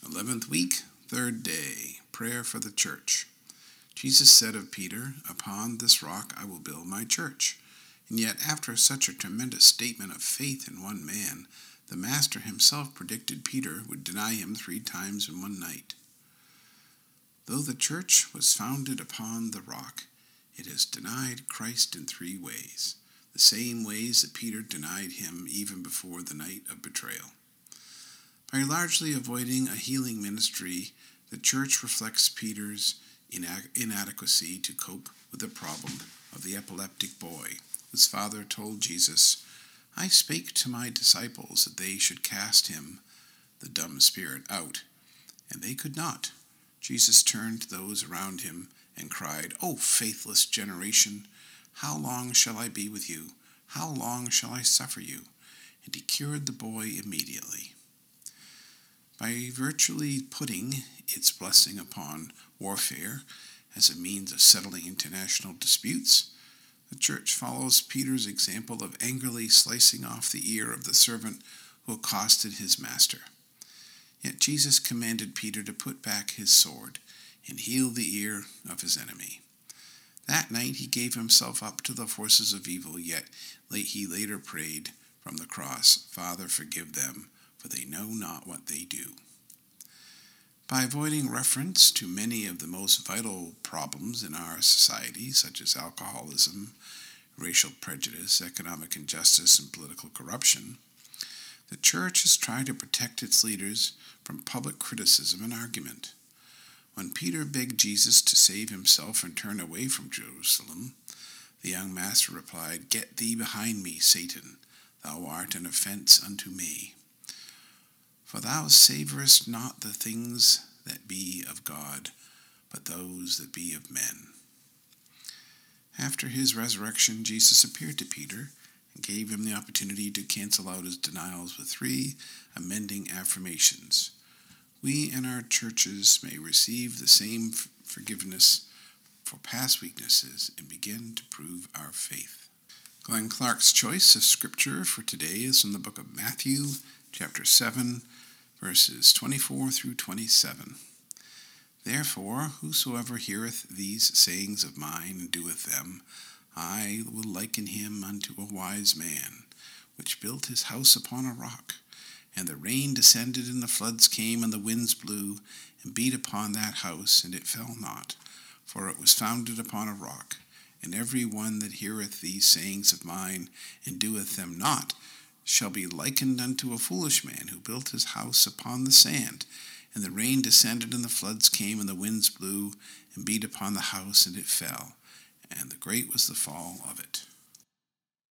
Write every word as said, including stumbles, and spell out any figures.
eleventh week, third day, prayer for the church. Jesus said of Peter, "Upon this rock I will build my church." And yet, after such a tremendous statement of faith in one man, the Master himself predicted Peter would deny him three times in one night. Though the church was founded upon the rock, it has denied Christ in three ways, the same ways that Peter denied him even before the night of betrayal. By largely avoiding a healing ministry, the church reflects Peter's inadequacy to cope with the problem of the epileptic boy, whose father told Jesus, "I spake to my disciples that they should cast him, the dumb spirit, out, and they could not." Jesus turned to those around him and cried, "O faithless generation, how long shall I be with you? How long shall I suffer you?" And he cured the boy immediately. By virtually putting its blessing upon warfare as a means of settling international disputes, the church follows Peter's example of angrily slicing off the ear of the servant who accosted his master. Yet Jesus commanded Peter to put back his sword and heal the ear of his enemy. That night he gave himself up to the forces of evil, yet he later prayed from the cross, "Father, forgive them, for they know not what they do." By avoiding reference to many of the most vital problems in our society, such as alcoholism, racial prejudice, economic injustice, and political corruption, the church has tried to protect its leaders from public criticism and argument. When Peter begged Jesus to save himself and turn away from Jerusalem, the young master replied, "Get thee behind me, Satan, thou art an offense unto me. For thou savorest not the things that be of God, but those that be of men." After his resurrection, Jesus appeared to Peter and gave him the opportunity to cancel out his denials with three amending affirmations. We in our churches may receive the same forgiveness for past weaknesses and begin to prove our faith. Glenn Clark's choice of scripture for today is from the book of Matthew, chapter seven, verses twenty-four through twenty-seven. "Therefore, whosoever heareth these sayings of mine and doeth them, I will liken him unto a wise man, which built his house upon a rock. And the rain descended, and the floods came, and the winds blew, and beat upon that house, and it fell not, for it was founded upon a rock. And every one that heareth these sayings of mine, and doeth them not, shall be likened unto a foolish man, who built his house upon the sand. And the rain descended, and the floods came, and the winds blew, and beat upon the house, and it fell. And the great was the fall of it."